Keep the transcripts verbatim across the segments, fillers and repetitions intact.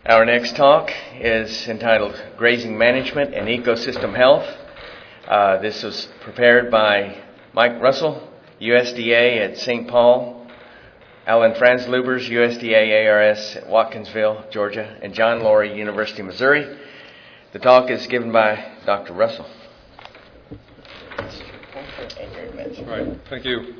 Our next talk is entitled Grazing Management and Ecosystem Health. Uh, this was prepared by Mike Russell, U S D A at Saint Paul, Alan Franzlubers, U S D A A R S at Watkinsville, Georgia, and John Laurie, University of Missouri. The talk is given by Doctor Russell. All right, thank you.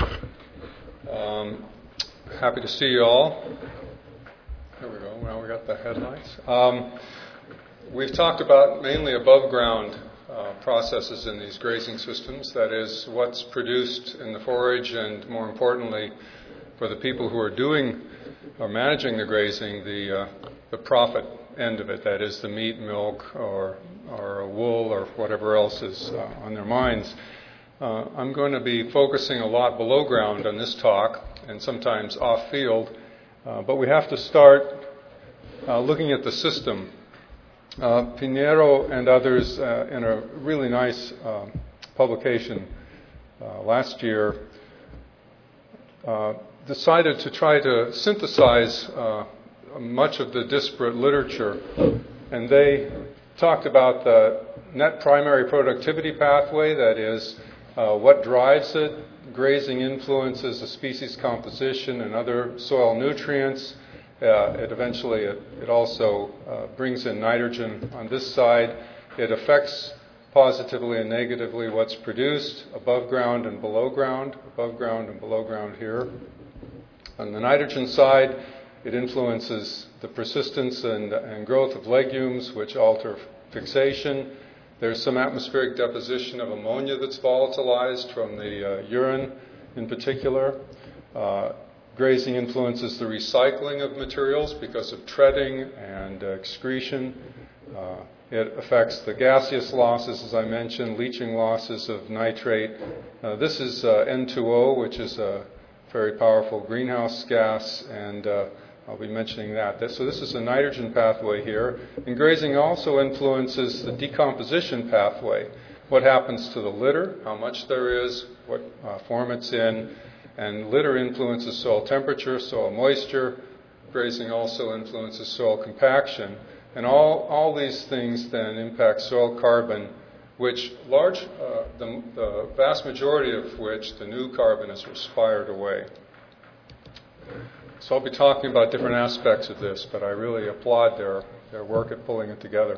Um, happy to see you all. There we go. Now we got the headlights. Um, we've talked about mainly above ground uh, processes in these grazing systems. That is, what's produced in the forage, and more importantly, for the people who are doing or managing the grazing, the uh, the profit end of it. That is, the meat, milk, or or wool, or whatever else is uh, on their minds. Uh, I'm going to be focusing a lot below ground on this talk, and sometimes off field. Uh, but we have to start uh, looking at the system. Uh, Pinheiro and others, uh, in a really nice uh, publication uh, last year, uh, decided to try to synthesize uh, much of the disparate literature. And they talked about the net primary productivity pathway, that is, uh, what drives it. Grazing influences the species composition and other soil nutrients. Uh, it eventually, it, it also uh, brings in nitrogen on this side. It affects positively and negatively what's produced above ground and below ground, above ground and below ground here. On the nitrogen side, it influences the persistence and, and growth of legumes, which alter fixation. There's some atmospheric deposition of ammonia that's volatilized from the uh, urine in particular. Uh, grazing influences the recycling of materials because of treading and uh, excretion. Uh, it affects the gaseous losses, as I mentioned, leaching losses of nitrate. Uh, this is uh, N two O, which is a very powerful greenhouse gas, and uh, I'll be mentioning that. So this is a nitrogen pathway here. And grazing also influences the decomposition pathway. What happens to the litter, how much there is, what uh, form it's in. And litter influences soil temperature, soil moisture. Grazing also influences soil compaction. And all, all these things then impact soil carbon, which large, uh, the, the vast majority of which, the new carbon, is respired away. So I'll be talking about different aspects of this, but I really applaud their, their work at pulling it together.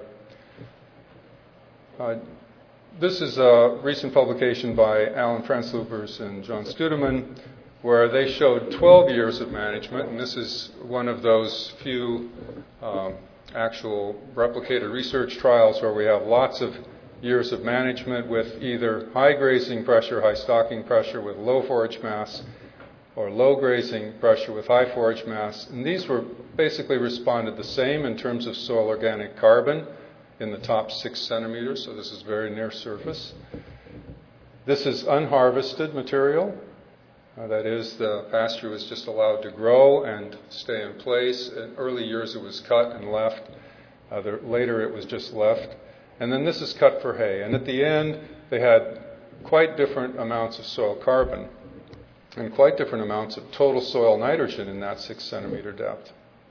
Uh, this is a recent publication by Alan Franzlubers and John Studeman, where they showed twelve years of management, and this is one of those few um, actual replicated research trials where we have lots of years of management with either high grazing pressure, high stocking pressure with low forage mass, or low grazing pressure with high forage mass. And these were basically responded the same in terms of soil organic carbon in the top six centimeters, so this is very near surface. This is unharvested material. Uh, that is, the pasture was just allowed to grow and stay in place. In early years it was cut and left. Uh, there, later it was just left. And then this is cut for hay. And at the end they had quite different amounts of soil carbon and quite different amounts of total soil nitrogen in that six centimeter depth.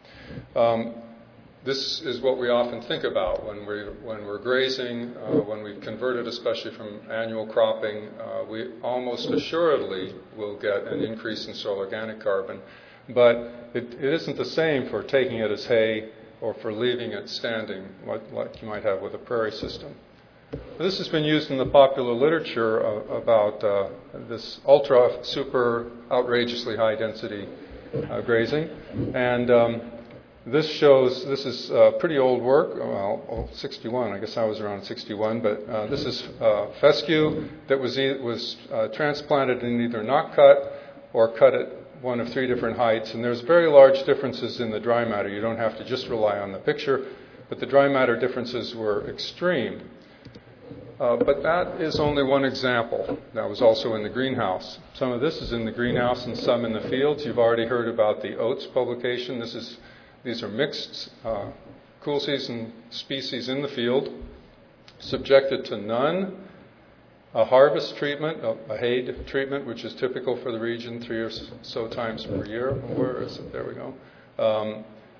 Um, this is what we often think about when we're, when we're grazing, uh, when we've converted especially from annual cropping. Uh, we almost assuredly will get an increase in soil organic carbon, but it, it isn't the same for taking it as hay or for leaving it standing like, like you might have with a prairie system. This has been used in the popular literature uh, about uh, this ultra, super, outrageously high density uh, grazing. And um, this shows, this is uh, pretty old work, well, sixty-one, I guess I was around sixty-one, but uh, this is uh, fescue that was, e- was uh, transplanted and either not cut or cut at one of three different heights. And there's very large differences in the dry matter. You don't have to just rely on the picture, but the dry matter differences were extreme. Uh, but that is only one example. That was also in the greenhouse. Some of this is in the greenhouse and some in the fields. You've already heard about the oats publication. This is, these are mixed uh, cool season species in the field, subjected to none. A harvest treatment, a, a hay treatment, which is typical for the region, three or so times per year. Where is it? There we go. Um,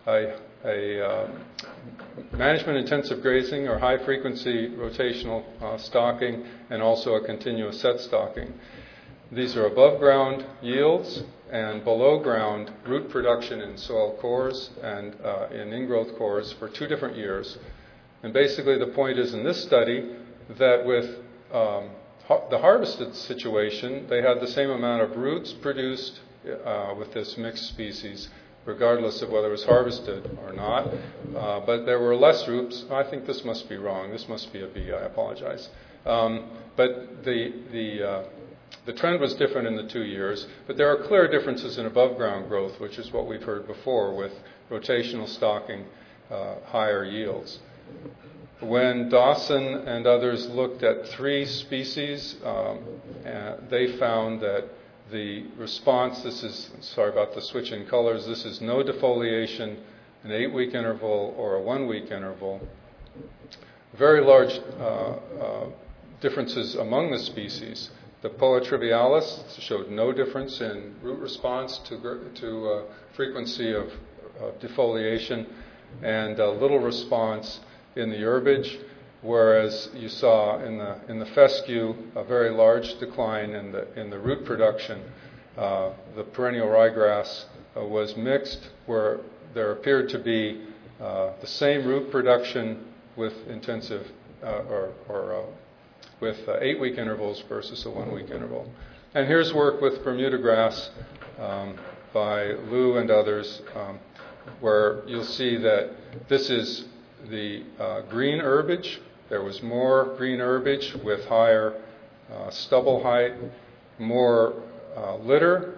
a, a uh, management-intensive grazing or high-frequency rotational uh, stocking, and also a continuous set stocking. These are above-ground yields and below-ground root production in soil cores and uh, in ingrowth cores for two different years. And basically the point is in this study that with um, ha- the harvested situation, they had the same amount of roots produced uh, with this mixed species, regardless of whether it was harvested or not. Uh, but there were less roots. I think this must be wrong. This must be a B. I apologize. Um, but the the uh, the trend was different in the two years. But there are clear differences in above-ground growth, which is what we've heard before with rotational stocking, uh, higher yields. When Dawson and others looked at three species, um, uh, they found that the response, this is, sorry about the switch in colors, this is no defoliation, an eight-week interval or a one-week interval. Very large uh, uh, differences among the species. The Poa trivialis showed no difference in root response to, to uh, frequency of, of defoliation, and a little response in the herbage, whereas you saw in the in the fescue a very large decline in the in the root production. Uh, the perennial ryegrass uh, was mixed, where there appeared to be uh, the same root production with intensive uh, or, or uh, with uh, eight-week intervals versus a one-week interval. And here's work with Bermuda grass um, by Liu and others, um, where you'll see that this is the uh, green herbage. There was more green herbage with higher uh, stubble height, more uh, litter,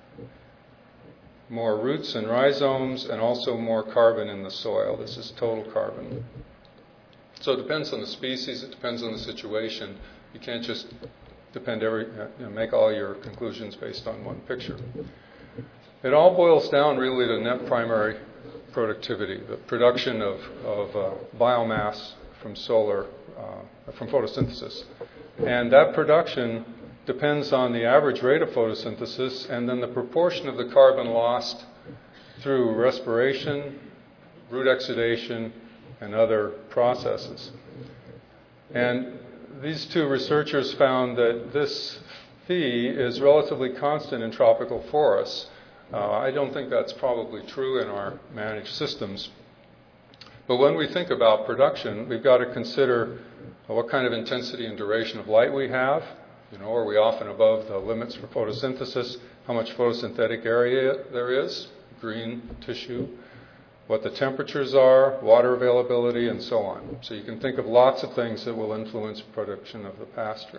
more roots and rhizomes, and also more carbon in the soil. This is total carbon. So it depends on the species. It depends on the situation. You can't just depend every, you know, make all your conclusions based on one picture. It all boils down really to net primary productivity, the production of, of uh, biomass from solar, uh, from photosynthesis. And that production depends on the average rate of photosynthesis and then the proportion of the carbon lost through respiration, root exudation, and other processes. And these two researchers found that this phi is relatively constant in tropical forests. Uh, I don't think that's probably true in our managed systems. But when we think about production, we've got to consider what kind of intensity and duration of light we have. You know, are we often above the limits for photosynthesis? How much photosynthetic area there is, green tissue, what the temperatures are, water availability, and so on. So you can think of lots of things that will influence production of the pasture.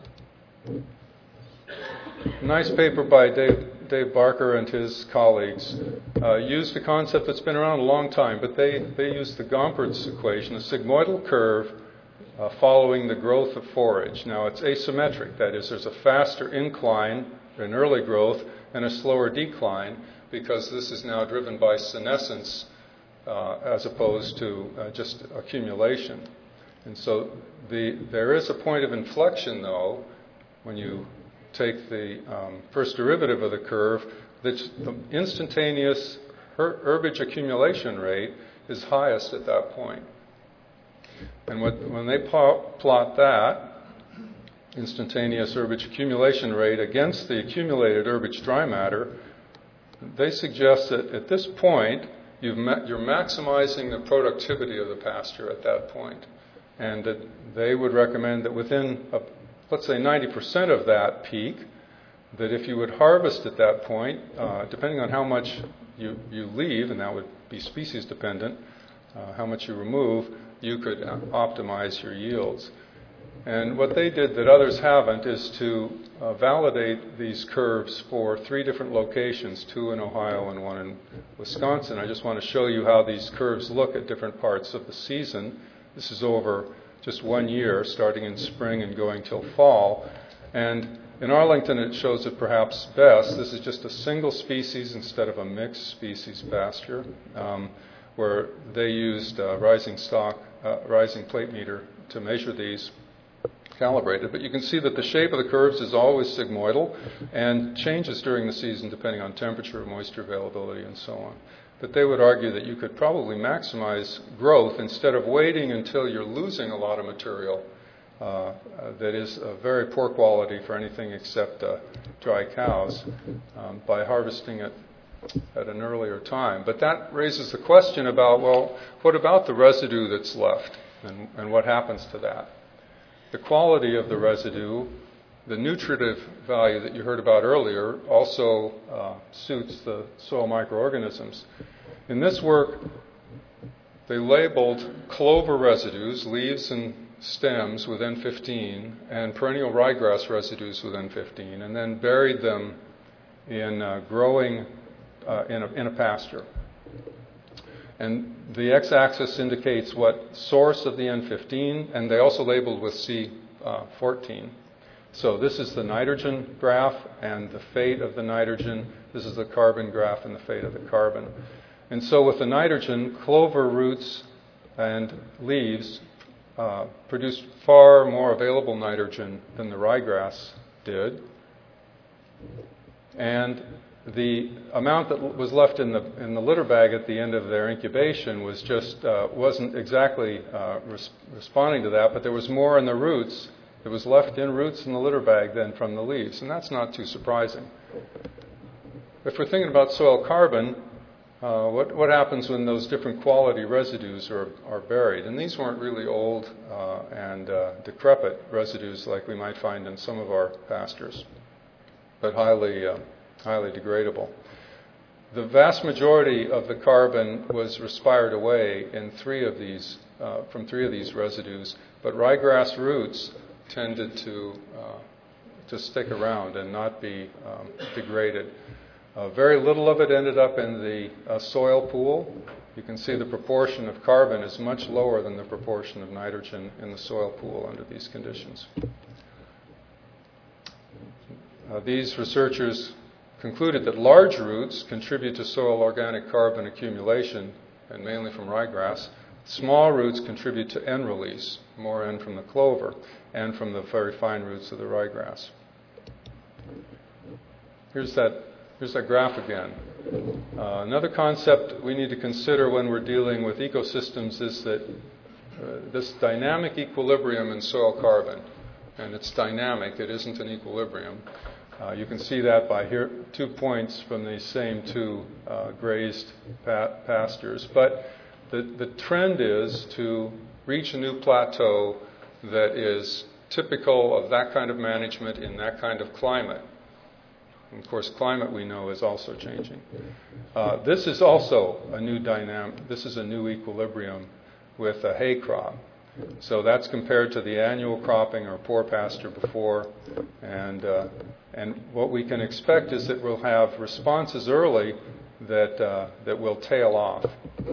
A nice paper by Dave, Dave Barker and his colleagues uh, used a concept that's been around a long time, but they, they used the Gompertz equation, a sigmoidal curve uh, following the growth of forage. Now it's asymmetric, that is, there's a faster incline in early growth and a slower decline, because this is now driven by senescence uh, as opposed to uh, just accumulation. And so the, there is a point of inflection, though, when you take the um, first derivative of the curve, that the instantaneous her- herbage accumulation rate is highest at that point. And what, when they pl- plot that instantaneous herbage accumulation rate against the accumulated herbage dry matter, they suggest that at this point, you've ma- you're maximizing the productivity of the pasture at that point. And that they would recommend that within a let's say ninety percent of that peak, that if you would harvest at that point, uh, depending on how much you, you leave, and that would be species dependent, uh, how much you remove, you could optimize your yields. And what they did that others haven't is to uh, validate these curves for three different locations, two in Ohio and one in Wisconsin. I just want to show you how these curves look at different parts of the season. This is over just one year, starting in spring and going till fall. And in Arlington, it shows it perhaps best. This is just a single species instead of a mixed species pasture, um, where they used uh, rising stock, uh, rising plate meter to measure these, calibrated. But you can see that the shape of the curves is always sigmoidal and changes during the season depending on temperature, moisture availability, and so on. But they would argue that you could probably maximize growth instead of waiting until you're losing a lot of material uh, uh, that is uh, very poor quality for anything except uh, dry cows um, by harvesting it at an earlier time. But that raises the question about, well, what about the residue that's left, and, and what happens to that? The quality of the residue, the nutritive value that you heard about earlier, also uh, suits the soil microorganisms. In this work, they labeled clover residues, leaves and stems with N fifteen, and perennial ryegrass residues with N fifteen, and then buried them in uh, growing uh, in, a, in a pasture. And the x-axis indicates what source of the N fifteen, and they also labeled with C fourteen. So this is the nitrogen graph and the fate of the nitrogen. This is the carbon graph and the fate of the carbon. And so with the nitrogen, clover roots and leaves uh, produced far more available nitrogen than the ryegrass did. And the amount that was left in the in the litter bag at the end of their incubation was just uh, wasn't exactly uh, res- responding to that, but there was more in the roots. It was left in roots in the litter bag than from the leaves, and that's not too surprising. If we're thinking about soil carbon, uh, what what happens when those different quality residues are are buried? And these weren't really old uh, and uh, decrepit residues like we might find in some of our pastures, but highly uh, highly degradable. The vast majority of the carbon was respired away in three of these, uh, from three of these residues, but ryegrass roots tended to uh, to stick around and not be um, degraded. Uh, very little of it ended up in the uh, soil pool. You can see the proportion of carbon is much lower than the proportion of nitrogen in the soil pool under these conditions. Uh, these researchers concluded that large roots contribute to soil organic carbon accumulation, and mainly from ryegrass. Small roots contribute to N release, more N from the clover, and from the very fine roots of the ryegrass. Here's that, here's that graph again. Uh, another concept we need to consider when we're dealing with ecosystems is that uh, this dynamic equilibrium in soil carbon, and it's dynamic, it isn't an equilibrium. Uh, you can see that by here, two points from these same two uh, grazed pa- pastures. But the, the trend is to reach a new plateau that is typical of that kind of management in that kind of climate. And of course, climate we know is also changing. Uh, this is also a new dynamic. This is a new equilibrium with a hay crop. So that's compared to the annual cropping or poor pasture before, and uh, and what we can expect is that we'll have responses early that uh, that will tail off.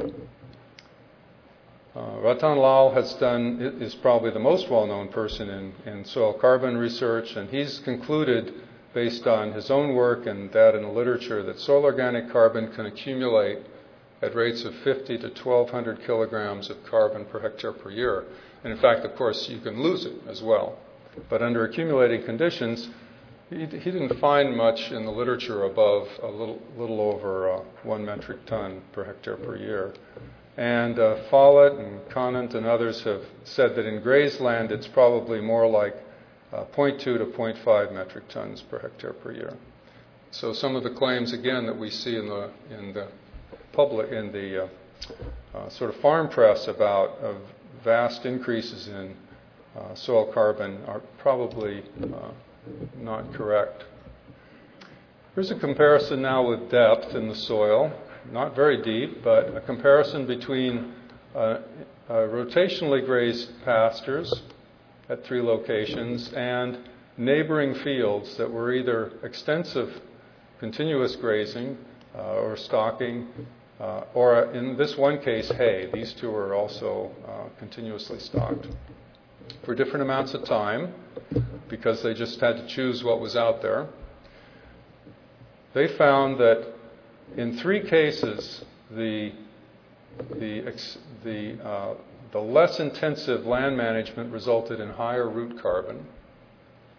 Uh, Ratan Lal has done is probably the most well-known person in, in soil carbon research, and he's concluded, based on his own work and that in the literature, that soil organic carbon can accumulate at rates of fifty to twelve hundred kilograms of carbon per hectare per year. And in fact, of course, you can lose it as well. But under accumulating conditions, he, he didn't find much in the literature above a little, little over uh, one metric ton per hectare per year. And uh, Follett and Conant and others have said that in grazed land, it's probably more like uh, zero point two to zero point five metric tons per hectare per year. So some of the claims, again, that we see in the in the public in the uh, uh, sort of farm press about uh, vast increases in uh, soil carbon are probably uh, not correct. Here's a comparison now with depth in the soil. Not very deep, but a comparison between uh, uh, rotationally grazed pastures at three locations and neighboring fields that were either extensive continuous grazing uh, or stocking, uh, or in this one case, hay. These two are also uh, continuously stocked for different amounts of time because they just had to choose what was out there. They found that in three cases, the the the uh, the less intensive land management resulted in higher root carbon,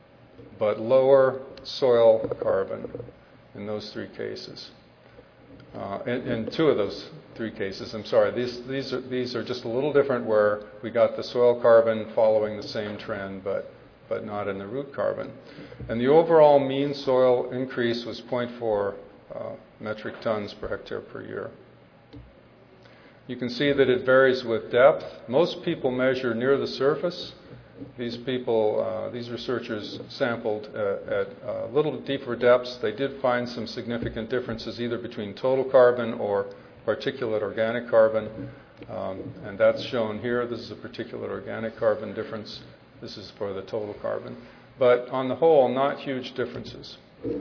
but lower soil carbon in those three cases. Uh, in, in two of those three cases, I'm sorry, these, these, are, these are just a little different where we got the soil carbon following the same trend, but, but not in the root carbon. And the overall mean soil increase was zero point four uh, metric tons per hectare per year. You can see that it varies with depth. Most people measure near the surface. These people, uh, these researchers sampled uh, at uh, little deeper depths. They did find some significant differences either between total carbon or particulate organic carbon. Um, and that's shown here. This is a particulate organic carbon difference. This is for the total carbon. But on the whole, not huge differences.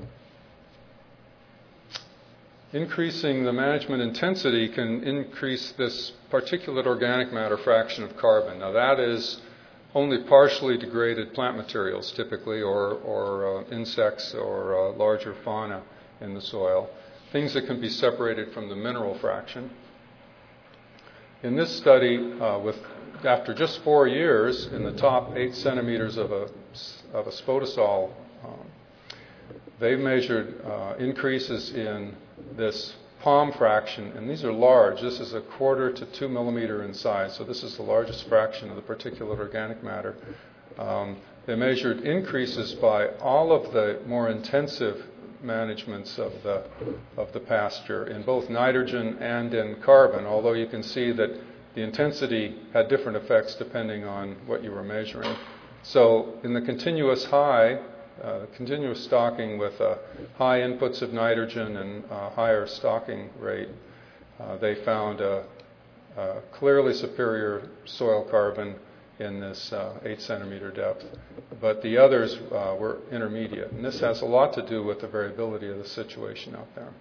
Increasing the management intensity can increase this particulate organic matter fraction of carbon. Now that is only partially degraded plant materials typically, or, or uh, insects or uh, larger fauna in the soil, things that can be separated from the mineral fraction. In this study, uh, with after just four years, in the top eight centimeters of a, of a spodosol, um, they measured uh, increases in this palm fraction, and these are large. This is a quarter to two millimeter in size, so this is the largest fraction of the particulate organic matter. Um, they measured increases by all of the more intensive managements of the of the pasture in both nitrogen and in carbon, although you can see that the intensity had different effects depending on what you were measuring. So in the continuous high, Uh, continuous stocking with uh, high inputs of nitrogen and uh, higher stocking rate, uh, they found a, a clearly superior soil carbon in this uh, eight centimeter depth. But the others uh, were intermediate. And this has a lot to do with the variability of the situation out there.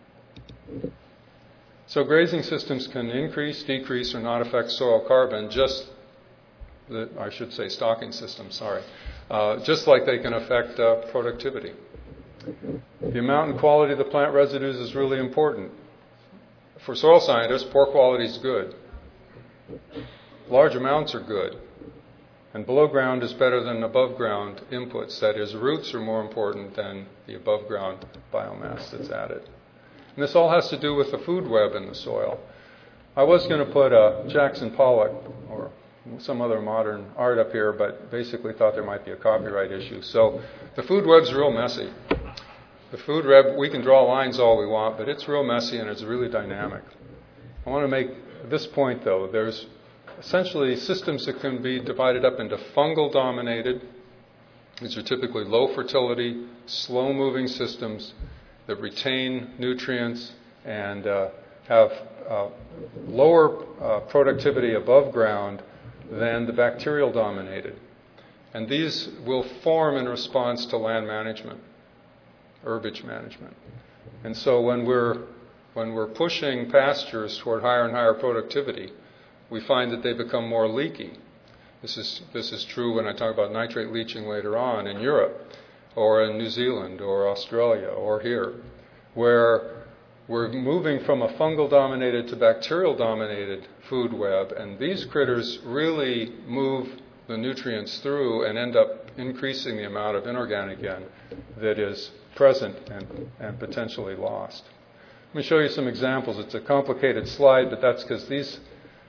So grazing systems can increase, decrease, or not affect soil carbon, just the, I should say stocking systems, sorry. Uh, just like they can affect uh, productivity. The amount and quality of the plant residues is really important. For soil scientists, poor quality is good. Large amounts are good. And below ground is better than above ground inputs. That is, roots are more important than the above ground biomass that's added. And this all has to do with the food web in the soil. I was going to put uh, Jackson Pollock or some other modern art up here, but basically thought there might be a copyright issue. So the food web's real messy. The food web, we can draw lines all we want, but it's real messy and it's really dynamic. I want to make this point, though. There's essentially systems that can be divided up into fungal dominated. These are typically low fertility, slow moving systems that retain nutrients and uh, have uh, lower uh, productivity above ground than the bacterial dominated. And these will form in response to land management, herbage management. And so when we're when we're pushing pastures toward higher and higher productivity, we find that they become more leaky. This is this is true when I talk about nitrate leaching later on in Europe, or in New Zealand, or Australia, or here, where we're moving from a fungal-dominated to bacterial-dominated food web, and these critters really move the nutrients through and end up increasing the amount of inorganic N that is present and, and potentially lost. Let me show you some examples. It's a complicated slide, but that's because these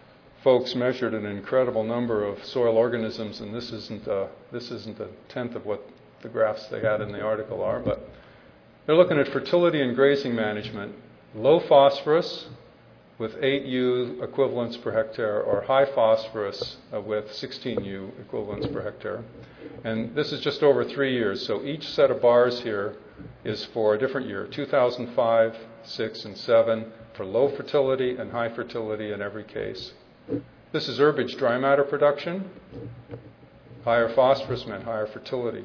folks measured an incredible number of soil organisms, and this isn't a, this isn't a tenth of what the graphs they had in the article are, but they're looking at fertility and grazing management. Low phosphorus with eight U equivalents per hectare, or high phosphorus uh, with sixteen U equivalents per hectare. And this is just over three years, so each set of bars here is for a different year, two thousand five, six, and seven, for low fertility and high fertility in every case. This is herbage dry matter production. Higher phosphorus meant higher fertility.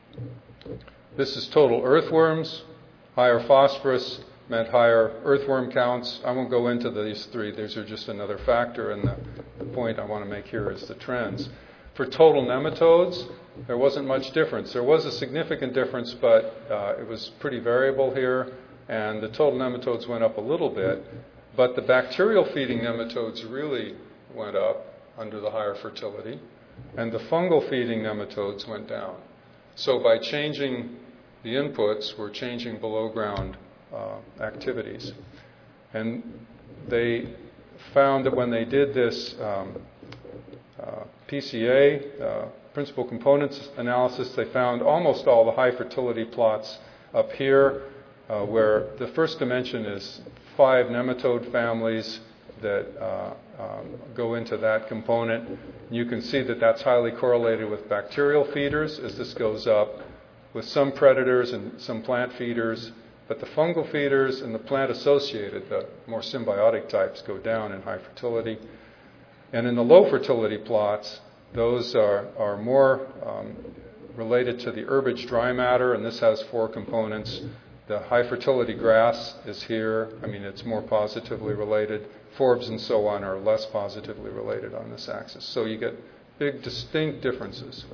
This is total earthworms. Higher phosphorus meant higher earthworm counts. I won't go into these three. These are just another factor, and the, the point I want to make here is the trends. For total nematodes, there wasn't much difference. There was a significant difference, but uh, it was pretty variable here, and the total nematodes went up a little bit, but the bacterial feeding nematodes really went up under the higher fertility, and the fungal feeding nematodes went down. So by changing the inputs, we're changing below ground uh, activities. And they found that when they did this um, uh, P C A, uh, principal components analysis, they found almost all the high fertility plots up here, uh, where the first dimension is five nematode families that uh, um, go into that component. You can see that that's highly correlated with bacterial feeders as this goes up, with some predators and some plant feeders. But the fungal feeders and the plant-associated, the more symbiotic types, go down in high fertility. And in the low fertility plots, those are, are more um, related to the herbage dry matter, and this has four components. The high fertility grass is here. I mean, it's more positively related. Forbs and so on are less positively related on this axis. So you get big, distinct differences.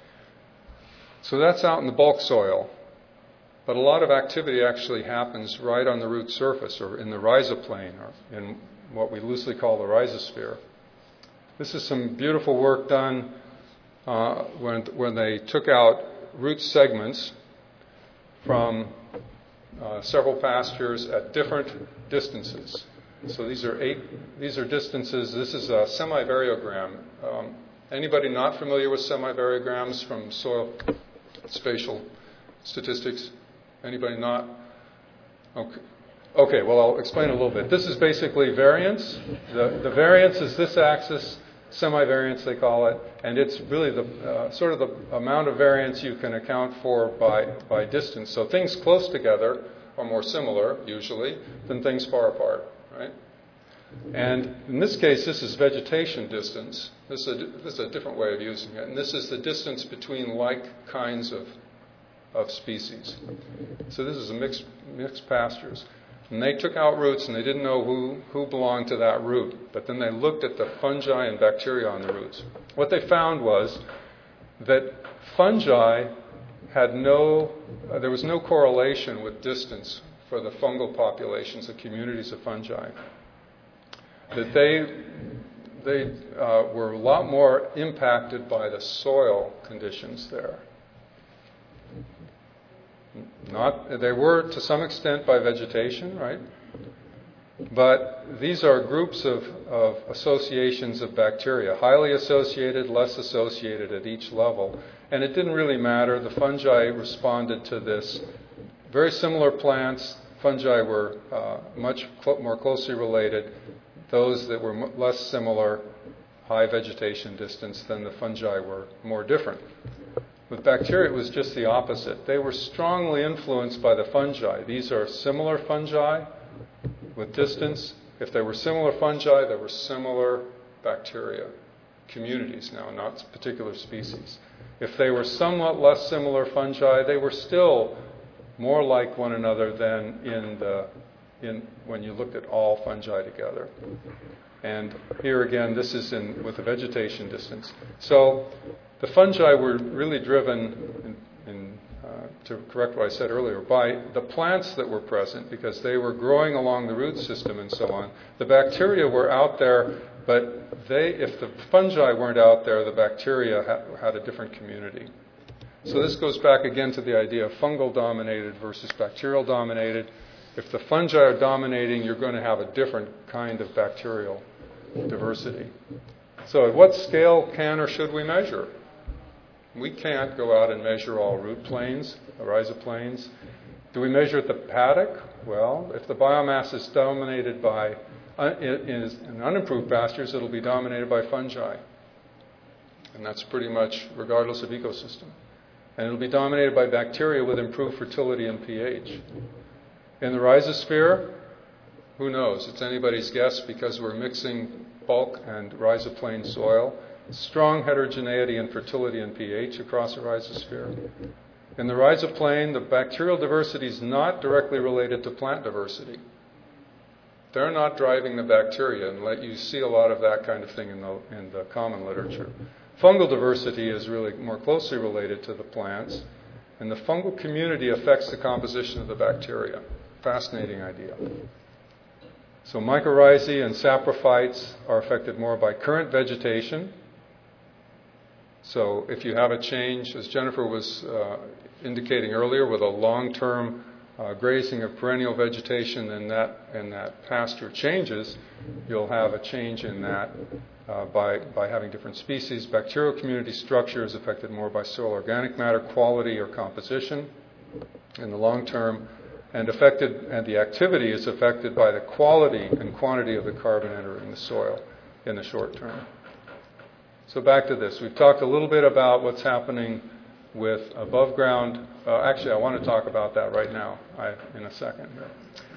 So that's out in the bulk soil. But a lot of activity actually happens right on the root surface, or in the rhizoplane, or in what we loosely call the rhizosphere. This is some beautiful work done uh, when, when they took out root segments from uh, several pastures at different distances. So these are eight. These are distances. This is a semivariogram. Um, anybody not familiar with semivariograms from soil spatial statistics? Anybody not? Okay. Okay, well, I'll explain a little bit. This is basically variance. The, the variance is this axis, semivariance they call it, and it's really the uh, sort of the amount of variance you can account for by, by distance. So things close together are more similar, usually, than things far apart, right? And in this case, this is vegetation distance. This is, a, this is a different way of using it. And this is the distance between like kinds of of species. So this is a mixed, mixed pastures. And they took out roots, and they didn't know who, who belonged to that root. But then they looked at the fungi and bacteria on the roots. What they found was that fungi had no, uh, there was no correlation with distance for the fungal populations, the communities of fungi. That they, they uh, were a lot more impacted by the soil conditions there. Not, they were to some extent by vegetation, right? But these are groups of, of associations of bacteria, highly associated, less associated at each level. And it didn't really matter. The fungi responded to this. Very similar plants, fungi were uh, much cl- more closely related. Those that were m- less similar, high vegetation distance, than the fungi were more different. With bacteria, it was just the opposite. They were strongly influenced by the fungi. These are similar fungi with distance. If they were similar fungi, they were similar bacteria communities now, not particular species. If they were somewhat less similar fungi, they were still more like one another than in the in when you looked at all fungi together. And here again, this is in with the vegetation distance. So the fungi were really driven, in, in, uh, to correct what I said earlier, by the plants that were present, because they were growing along the root system and so on. The bacteria were out there, but they, if the fungi weren't out there, the bacteria ha- had a different community. So this goes back again to the idea of fungal dominated versus bacterial dominated. If the fungi are dominating, you're going to have a different kind of bacterial diversity. So at what scale can or should we measure? We can't go out and measure all root planes, rhizoplanes. Do we measure at the paddock? Well, if the biomass is dominated by, uh, in, in unimproved pastures, it'll be dominated by fungi. And that's pretty much regardless of ecosystem. And it'll be dominated by bacteria with improved fertility and pH. In the rhizosphere, who knows? It's anybody's guess because we're mixing bulk and rhizoplane soil. Strong heterogeneity in fertility and pH across the rhizosphere. In the rhizoplane, the bacterial diversity is not directly related to plant diversity. They're not driving the bacteria, and let you see a lot of that kind of thing in the, in the common literature. Fungal diversity is really more closely related to the plants, and the fungal community affects the composition of the bacteria. Fascinating idea. So mycorrhizae and saprophytes are affected more by current vegetation. So if you have a change, as Jennifer was uh, indicating earlier, with a long-term uh, grazing of perennial vegetation and that, and that pasture changes, you'll have a change in that uh, by, by having different species. Bacterial community structure is affected more by soil organic matter quality or composition in the long term, and affected, and the activity is affected by the quality and quantity of the carbon entering the soil in the short term. So back to this. We've talked a little bit about what's happening with above ground. Uh, actually, I want to talk about that right now I, in a second here.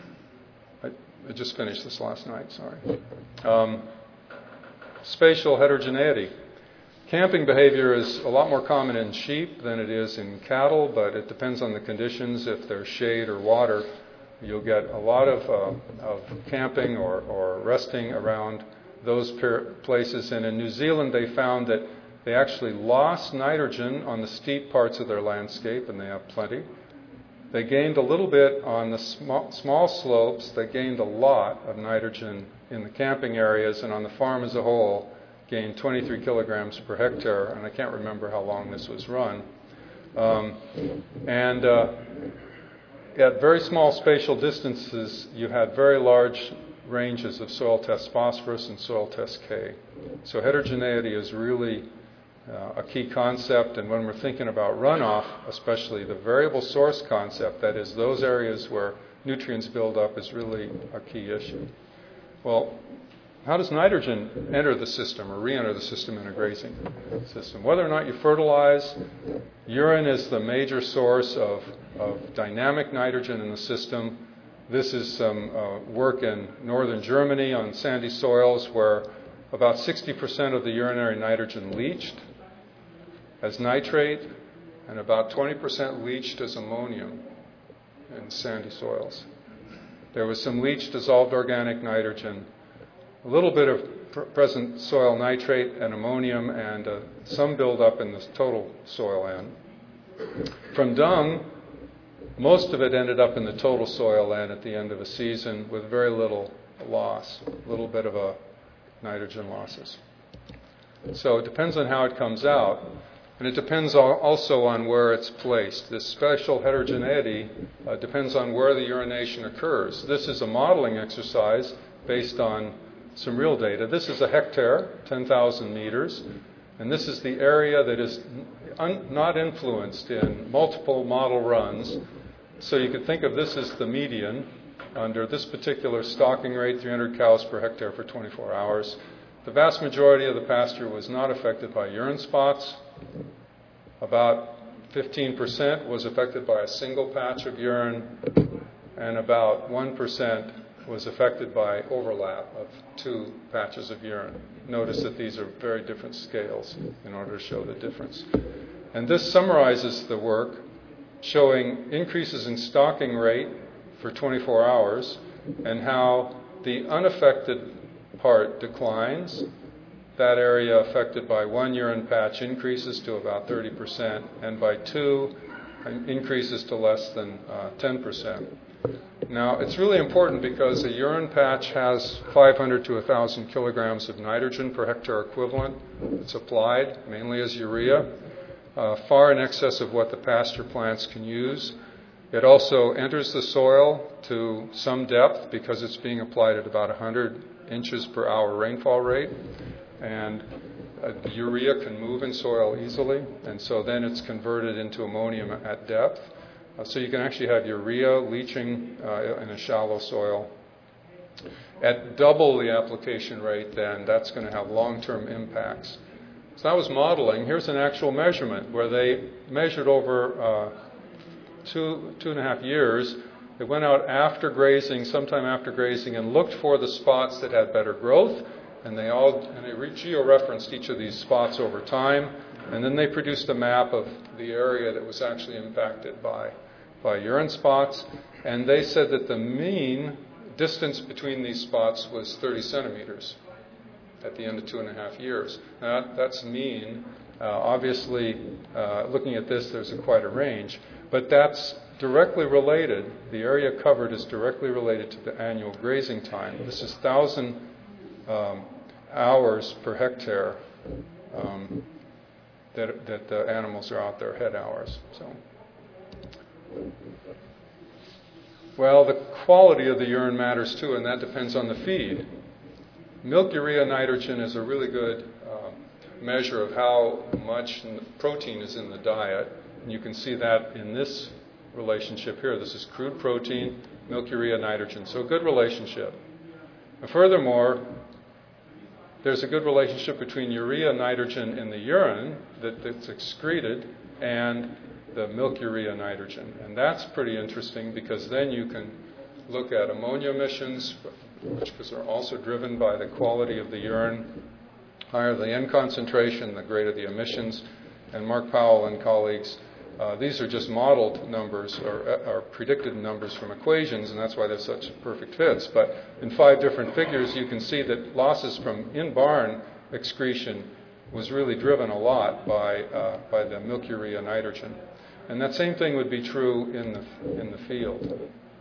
I, I just finished this last night, sorry. Um, spatial heterogeneity. Camping behavior is a lot more common in sheep than it is in cattle, but it depends on the conditions. If there's shade or water, you'll get a lot of, uh, of camping or, or resting around those places. And in New Zealand, they found that they actually lost nitrogen on the steep parts of their landscape, and they have plenty. They gained a little bit on the small, small slopes. They gained a lot of nitrogen in the camping areas, and on the farm as a whole, gained twenty-three kilograms per hectare, and I can't remember how long this was run. Um, and uh, at very small spatial distances, you had very large ranges of soil test phosphorus and soil test K. So heterogeneity is really uh, a key concept, and when we're thinking about runoff, especially the variable source concept, that is those areas where nutrients build up, is really a key issue. Well, how does nitrogen enter the system or re-enter the system in a grazing system? Whether or not you fertilize, urine is the major source of, of dynamic nitrogen in the system. This is some uh, work in northern Germany on sandy soils where about sixty percent of the urinary nitrogen leached as nitrate and about twenty percent leached as ammonium in sandy soils. There was some leached dissolved organic nitrogen, a little bit of pr- present soil nitrate and ammonium, and uh, some buildup in the total soil N. From dung, most of it ended up in the total soil N at the end of a season with very little loss, a little bit of a nitrogen losses. So it depends on how it comes out, and it depends al- also on where it's placed. This spatial heterogeneity uh, depends on where the urination occurs. This is a modeling exercise based on some real data. This is a hectare, ten thousand meters, and this is the area that is un- not influenced in multiple model runs. So you could think of this as the median under this particular stocking rate, three hundred cows per hectare for twenty-four hours. The vast majority of the pasture was not affected by urine spots. About fifteen percent was affected by a single patch of urine, and about one percent was affected by overlap of two patches of urine. Notice that these are very different scales in order to show the difference. And this summarizes the work, showing increases in stocking rate for twenty-four hours and how the unaffected part declines. That area affected by one urine patch increases to about thirty percent, and by two increases to less than uh, ten percent. Now, it's really important because a urine patch has five hundred to one thousand kilograms of nitrogen per hectare equivalent. It's applied mainly as urea, uh, far in excess of what the pasture plants can use. It also enters the soil to some depth because it's being applied at about one hundred inches per hour rainfall rate. And uh, urea can move in soil easily, and so then it's converted into ammonium at depth. Uh, so you can actually have urea leaching uh, in a shallow soil. At double the application rate, then that's going to have long-term impacts. So that was modeling. Here's an actual measurement where they measured over uh, two, two and a half years. They went out after grazing, sometime after grazing, and looked for the spots that had better growth. And they all and they re- geo-referenced each of these spots over time, and then they produced a map of the area that was actually impacted by, by urine spots. And they said that the mean distance between these spots was thirty centimeters at the end of two and a half years. Now, that, that's mean. Uh, obviously, uh, looking at this, there's a, quite a range, but that's directly related. The area covered is directly related to the annual grazing time. This is one thousand Um, hours per hectare um, that, that the animals are out there, head hours. So, Well, the quality of the urine matters too, and that depends on the feed. Milk urea nitrogen is a really good uh, measure of how much protein is in the diet. And you can see that in this relationship here. This is crude protein, milk urea nitrogen. So a good relationship. And furthermore, there's a good relationship between urea nitrogen in the urine that, that's excreted and the milk urea nitrogen. And that's pretty interesting because then you can look at ammonia emissions, which are also driven by the quality of the urine. Higher the N concentration, the greater the emissions. And Mark Powell and colleagues, uh, these are just modeled numbers or, or predicted numbers from equations, and that's why they're such perfect fits. But in five different figures, you can see that losses from in-barn excretion was really driven a lot by uh, by the milk urea nitrogen. And that same thing would be true in the in the field.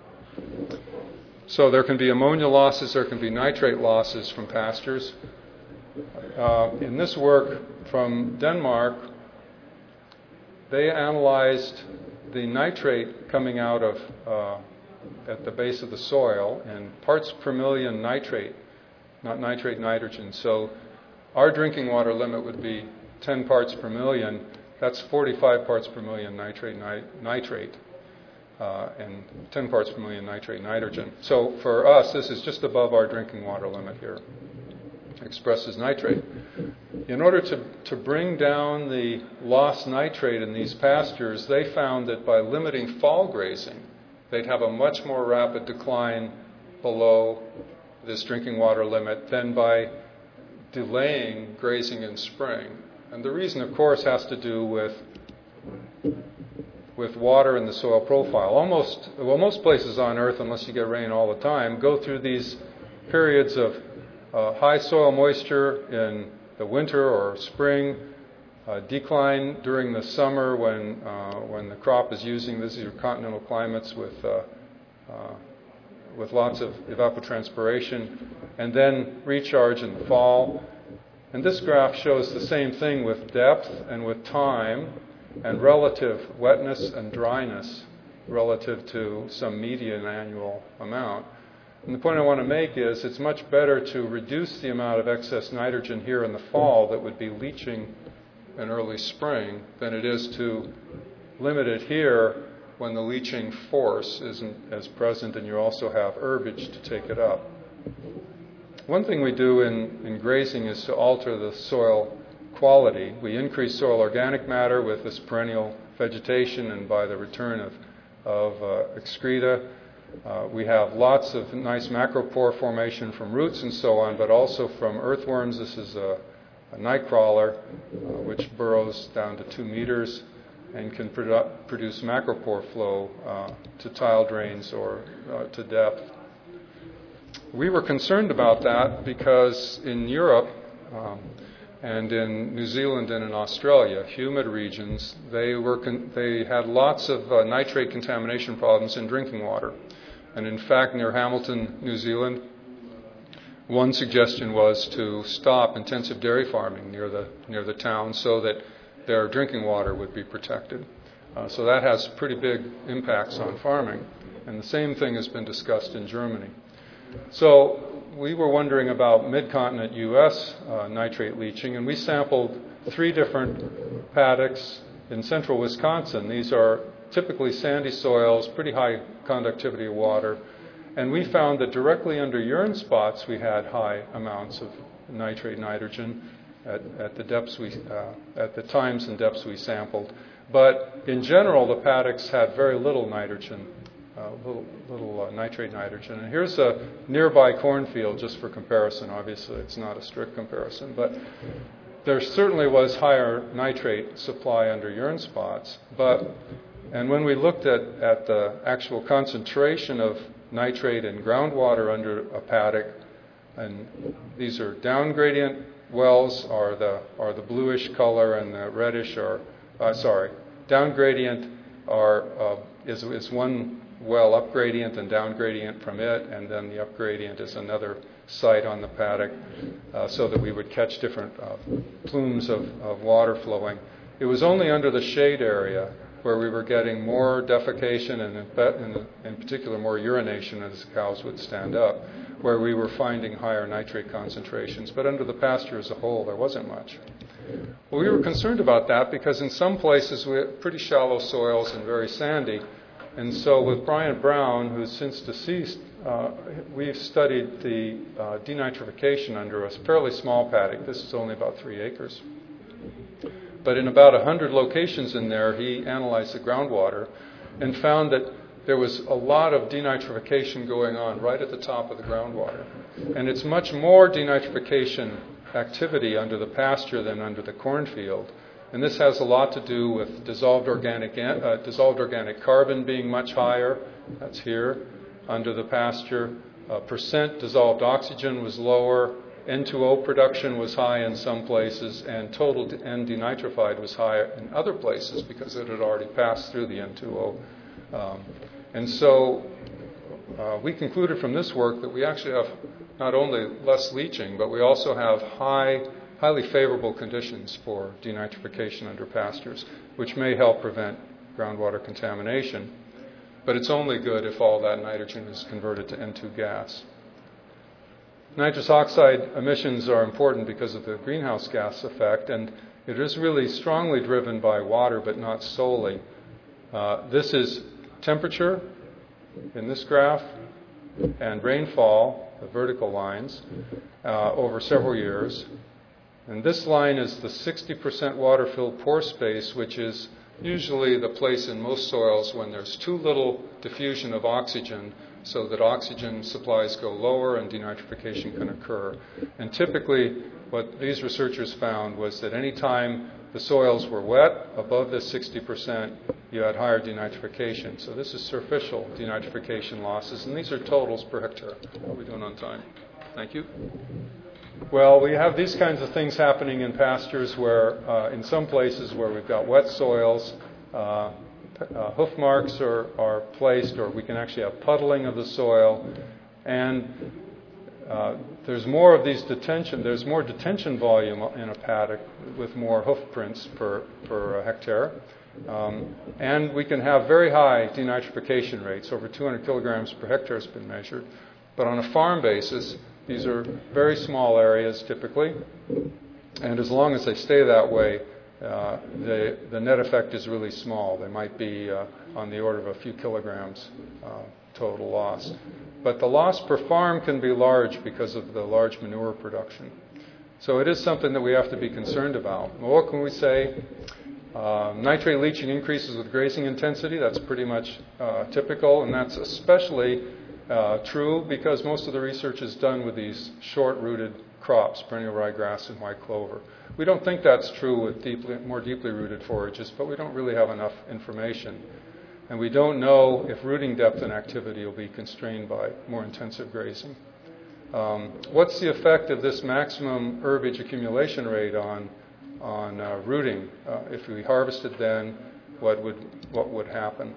So there can be ammonia losses, there can be nitrate losses from pastures. Uh, in this work from Denmark, they analyzed the nitrate coming out of uh, at the base of the soil in parts per million nitrate, not nitrate nitrogen. So our drinking water limit would be ten parts per million. That's forty-five parts per million nitrate ni- nitrate uh, and ten parts per million nitrate nitrogen. So for us, this is just above our drinking water limit here. Expressed as nitrate. In order to, to bring down the lost nitrate in these pastures, they found that by limiting fall grazing, they'd have a much more rapid decline below this drinking water limit than by delaying grazing in spring. And the reason, of course, has to do with with water in the soil profile. Almost, well, most places on Earth, unless you get rain all the time, go through these periods of uh, high soil moisture in the winter or spring, uh, decline during the summer when uh, when the crop is using, these are continental climates with uh, uh, with lots of evapotranspiration, and then recharge in the fall. And this graph shows the same thing with depth and with time and relative wetness and dryness relative to some median annual amount. And the point I want to make is it's much better to reduce the amount of excess nitrogen here in the fall that would be leaching in early spring than it is to limit it here when the leaching force isn't as present and you also have herbage to take it up. One thing we do in, in grazing is to alter the soil quality. We increase soil organic matter with this perennial vegetation and by the return of, of uh, excreta. Uh, we have lots of nice macropore formation from roots and so on, but also from earthworms. This is a, a nightcrawler, uh, which burrows down to two meters and can produ- produce macropore flow uh, to tile drains or uh, to depth. We were concerned about that because in Europe um, and in New Zealand and in Australia, humid regions, they were con- they had lots of uh, nitrate contamination problems in drinking water. And in fact, near Hamilton, New Zealand, one suggestion was to stop intensive dairy farming near the near the town so that their drinking water would be protected. Uh, so that has pretty big impacts on farming. And the same thing has been discussed in Germany. So we were wondering about mid-continent U S uh, nitrate leaching, and we sampled three different paddocks in central Wisconsin. These are typically sandy soils, pretty high conductivity of water, and we found that directly under urine spots we had high amounts of nitrate nitrogen at, at the depths we, uh, at the times and depths we sampled. But in general, the paddocks had very little nitrogen. Uh, little, little uh, nitrate nitrogen. And here's a nearby cornfield just for comparison. Obviously, it's not a strict comparison, but there certainly was higher nitrate supply under urine spots. But and when we looked at, at the actual concentration of nitrate in groundwater under a paddock, and these are down gradient wells, are the are the bluish color, and the reddish are uh, sorry, down gradient are uh, is is one well up gradient and down gradient from it, and then the up gradient is another site on the paddock, uh, so that we would catch different uh, plumes of, of water flowing. It was only under the shade area where we were getting more defecation and in, in particular more urination as the cows would stand up, where we were finding higher nitrate concentrations. But under the pasture as a whole, there wasn't much. Well, we were concerned about that because in some places we had pretty shallow soils and very sandy. And so with Brian Brown, who's since deceased, uh, we've studied the uh, denitrification under a fairly small paddock. This is only about three acres. But in about one hundred locations in there, he analyzed the groundwater and found that there was a lot of denitrification going on right at the top of the groundwater. And it's much more denitrification activity under the pasture than under the cornfield. And this has a lot to do with dissolved organic uh, dissolved organic carbon being much higher. That's here under the pasture. Uh, percent dissolved oxygen was lower. N two O production was high in some places, and total N denitrified was higher in other places because it had already passed through the N two O. Um, and so uh, we concluded from this work that we actually have not only less leaching, but we also have high highly favorable conditions for denitrification under pastures, which may help prevent groundwater contamination. But it's only good if all that nitrogen is converted to N two gas. Nitrous oxide emissions are important because of the greenhouse gas effect, and it is really strongly driven by water, but not solely. Uh, this is temperature in this graph, and rainfall, the vertical lines, uh, over several years. And this line is the sixty percent water-filled pore space, which is usually the place in most soils when there's too little diffusion of oxygen, so that oxygen supplies go lower and denitrification can occur. And typically, what these researchers found was that any time the soils were wet, above this sixty percent, you had higher denitrification. So this is superficial denitrification losses, and these are totals per hectare. How are we doing on time? Thank you. Well, we have these kinds of things happening in pastures where, uh, in some places where we've got wet soils, uh, uh, hoof marks are, are placed, or we can actually have puddling of the soil, and uh, there's more of these detention, there's more detention volume in a paddock with more hoof prints per, per hectare. Um, and we can have very high denitrification rates, over two hundred kilograms per hectare has been measured. But on a farm basis, these are very small areas typically, and as long as they stay that way, uh, the, the net effect is really small. They might be uh, on the order of a few kilograms uh, total loss. But the loss per farm can be large because of the large manure production. So it is something that we have to be concerned about. Well, what can we say? Uh, nitrate leaching increases with grazing intensity. That's pretty much uh, typical, and that's especially Uh, true because most of the research is done with these short-rooted crops, perennial ryegrass and white clover. We don't think that's true with deeply, more deeply rooted forages, but we don't really have enough information. And we don't know if rooting depth and activity will be constrained by more intensive grazing. Um, what's the effect of this maximum herbage accumulation rate on, on uh, rooting? Uh, if we harvested then, what would, what would happen?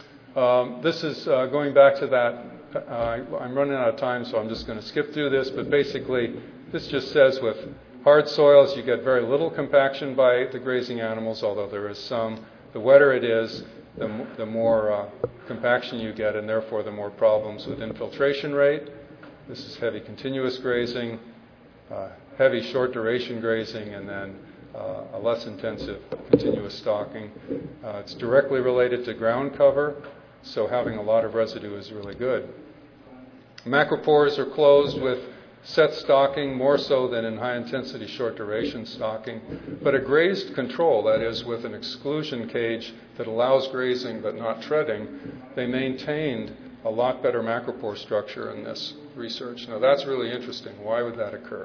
Um, this is uh, going back to that. Uh, I'm running out of time, so I'm just going to skip through this. But basically, this just says with hard soils, you get very little compaction by the grazing animals, although there is some. The wetter it is, the, the more uh, compaction you get, and therefore the more problems with infiltration rate. This is heavy continuous grazing, uh, heavy short duration grazing, and then uh, a less intensive continuous stocking. Uh, it's directly related to ground cover, so having a lot of residue is really good. Macropores are closed with set stocking more so than in high-intensity short-duration stocking, but a grazed control, that is, with an exclusion cage that allows grazing but not treading, they maintained a lot better macropore structure in this research. Now, that's really interesting. Why would that occur?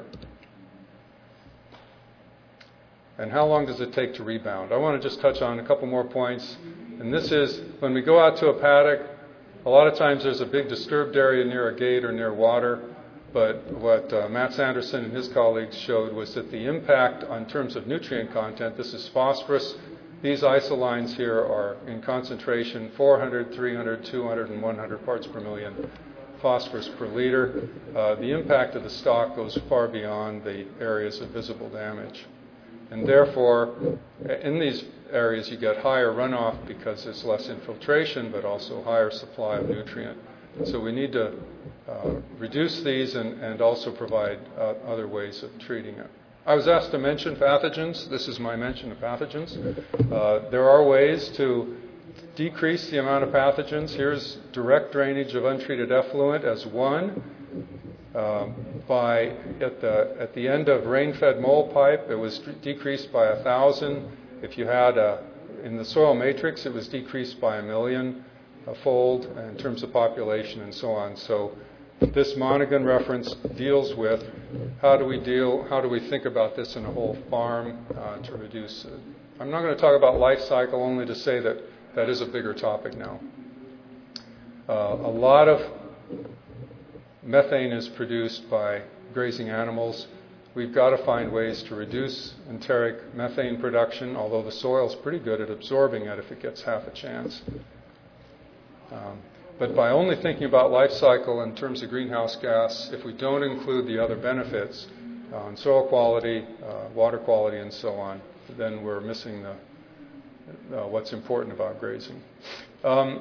And how long does it take to rebound? I want to just touch on a couple more points. And this is, when we go out to a paddock, a lot of times there's a big disturbed area near a gate or near water. But what uh, Matt Sanderson and his colleagues showed was that the impact on terms of nutrient content, this is phosphorus. These isolines here are in concentration four hundred, three hundred, two hundred, and one hundred parts per million phosphorus per liter. Uh, the impact of the stock goes far beyond the areas of visible damage. And therefore, in these areas, you get higher runoff because there's less infiltration, but also higher supply of nutrient. So we need to uh, reduce these and, and also provide uh, other ways of treating it. I was asked to mention pathogens. This is my mention of pathogens. Uh, there are ways to decrease the amount of pathogens. Here's direct drainage of untreated effluent as one. Um, by at the at the end of rain-fed mole pipe, it was decreased by a thousand. If you had a in the soil matrix, it was decreased by a million a fold in terms of population and so on. So this Monaghan reference deals with how do we deal, how do we think about this in a whole farm uh, to reduce it. I'm not going to talk about life cycle, only to say that that is a bigger topic now. Uh, a lot of methane is produced by grazing animals. We've got to find ways to reduce enteric methane production, although the soil's pretty good at absorbing it if it gets half a chance. Um, but by only thinking about life cycle in terms of greenhouse gas, if we don't include the other benefits on soil quality, uh, water quality, and so on, then we're missing the, uh, what's important about grazing. Um,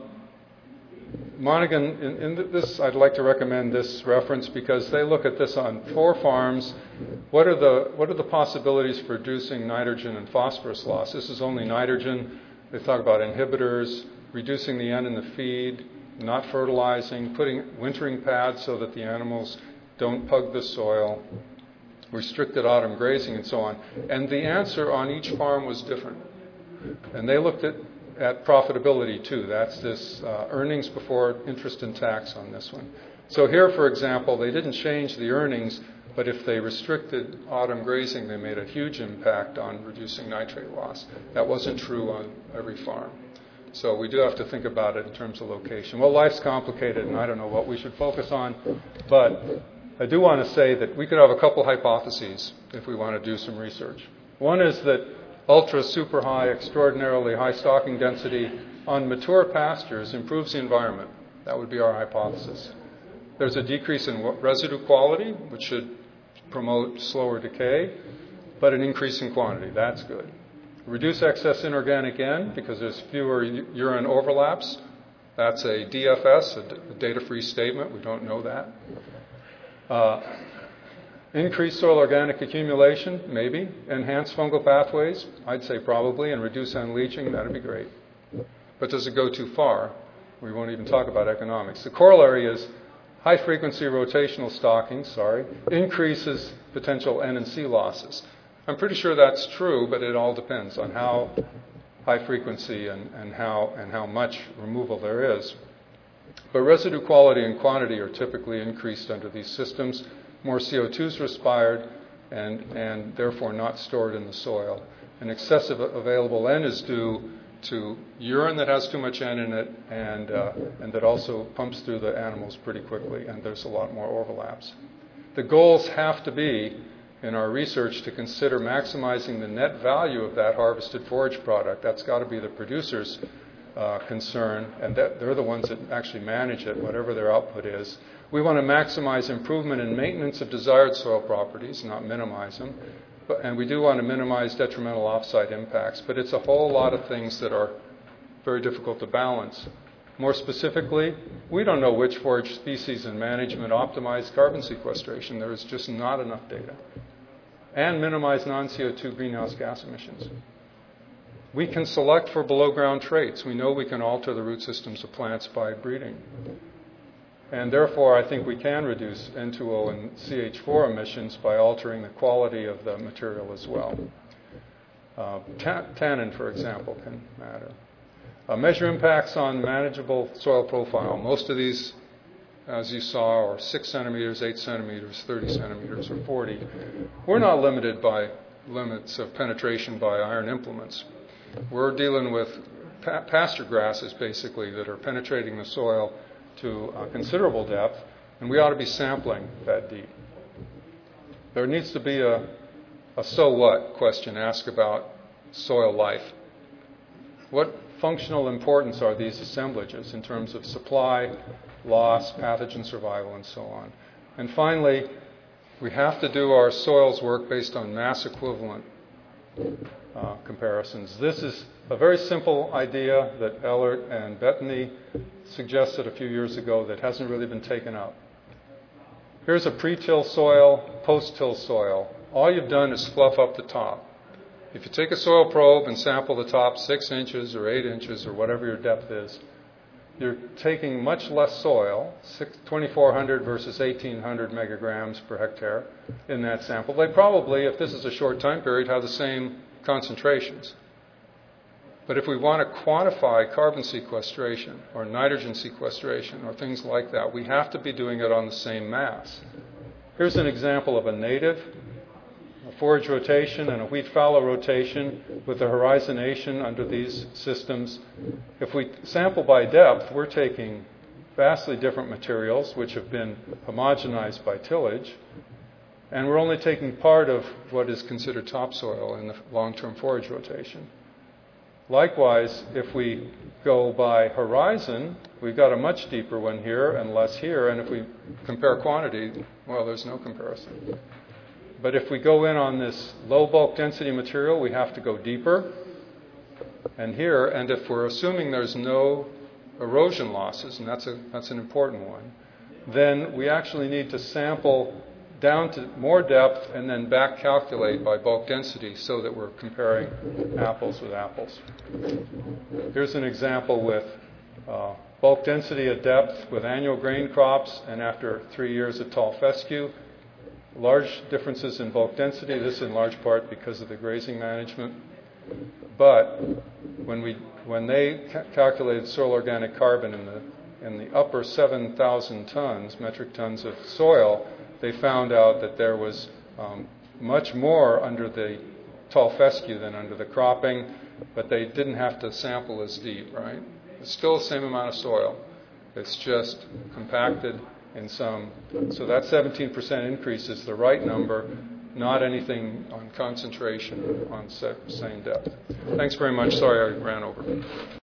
Monaghan, in, in this, I'd like to recommend this reference because they look at this on four farms. What are the what are the possibilities for reducing nitrogen and phosphorus loss? This is only nitrogen. They talk about inhibitors, reducing the N in the feed, not fertilizing, putting wintering pads so that the animals don't pug the soil, restricted autumn grazing, and so on. And the answer on each farm was different. And they looked at at profitability too. That's this uh, earnings before interest and tax on this one. So here, for example, they didn't change the earnings, but if they restricted autumn grazing, they made a huge impact on reducing nitrate loss. That wasn't true on every farm. So we do have to think about it in terms of location. Well, life's complicated, and I don't know what we should focus on, but I do want to say that we could have a couple hypotheses if we want to do some research. One is that ultra super high, extraordinarily high stocking density on mature pastures improves the environment. That would be our hypothesis. There's a decrease in residue quality, which should promote slower decay, but an increase in quantity. That's good. Reduce excess inorganic N because there's fewer urine overlaps. That's a D F S, a data-free statement. We don't know that. Uh, Increase soil organic accumulation, maybe. Enhance fungal pathways, I'd say probably. And reduce N leaching, that'd be great. But does it go too far? We won't even talk about economics. The corollary is high-frequency rotational stocking, sorry, increases potential N and C losses. I'm pretty sure that's true, but it all depends on how high frequency and, and, how, and how much removal there is. But residue quality and quantity are typically increased under these systems. More C O two is respired and, and therefore not stored in the soil. And excessive available N is due to urine that has too much N in it and, uh, and that also pumps through the animals pretty quickly, and there's a lot more overlaps. The goals have to be, in our research, to consider maximizing the net value of that harvested forage product. That's got to be the producer's uh, concern, and that, they're the ones that actually manage it, whatever their output is. We want to maximize improvement in maintenance of desired soil properties, not minimize them. But, and we do want to minimize detrimental offsite impacts. But it's a whole lot of things that are very difficult to balance. More specifically, we don't know which forage species and management optimize carbon sequestration. There is just not enough data. And minimize non-C O two greenhouse gas emissions. We can select for below-ground traits. We know we can alter the root systems of plants by breeding. And therefore, I think we can reduce N two O and C H four emissions by altering the quality of the material as well. Uh, ta- tannin, for example, can matter. Uh, measure impacts on manageable soil profile. Most of these, as you saw, are six centimeters, eight centimeters, thirty centimeters, or forty. We're not limited by limits of penetration by iron implements. We're dealing with pa- pasture grasses, basically, that are penetrating the soil to a considerable depth, and we ought to be sampling that deep. There needs to be a, a so what question asked about soil life. What functional importance are these assemblages in terms of supply, loss, pathogen survival, and so on? And finally, we have to do our soils work based on mass equivalent uh, comparisons. This is a very simple idea that Ellert and Bettany suggested a few years ago that hasn't really been taken up. Here's a pre-till soil, post-till soil. All you've done is fluff up the top. If you take a soil probe and sample the top six inches or eight inches or whatever your depth is, you're taking much less soil, twenty-four hundred versus eighteen hundred megagrams per hectare in that sample. They probably, if this is a short time period, have the same concentrations. But if we want to quantify carbon sequestration or nitrogen sequestration or things like that, we have to be doing it on the same mass. Here's an example of a native, a forage rotation and a wheat fallow rotation with the horizonation under these systems. If we sample by depth, we're taking vastly different materials which have been homogenized by tillage, and we're only taking part of what is considered topsoil in the long-term forage rotation. Likewise, if we go by horizon, we've got a much deeper one here and less here, and if we compare quantity, well, there's no comparison. But if we go in on this low bulk density material, we have to go deeper. And here, and if we're assuming there's no erosion losses, and that's a that's an important one, then we actually need to sample down to more depth and then back calculate by bulk density so that we're comparing apples with apples. Here's an example with uh, bulk density at depth with annual grain crops and after three years of tall fescue. Large differences in bulk density, this in large part because of the grazing management. But when we when they ca- calculated soil organic carbon in the in the upper seven thousand tons, metric tons of soil, they found out that there was um, much more under the tall fescue than under the cropping, but they didn't have to sample as deep, right? It's still the same amount of soil. It's just compacted in some. So that seventeen percent increase is the right number, not anything on concentration on same depth. Thanks very much. Sorry I ran over.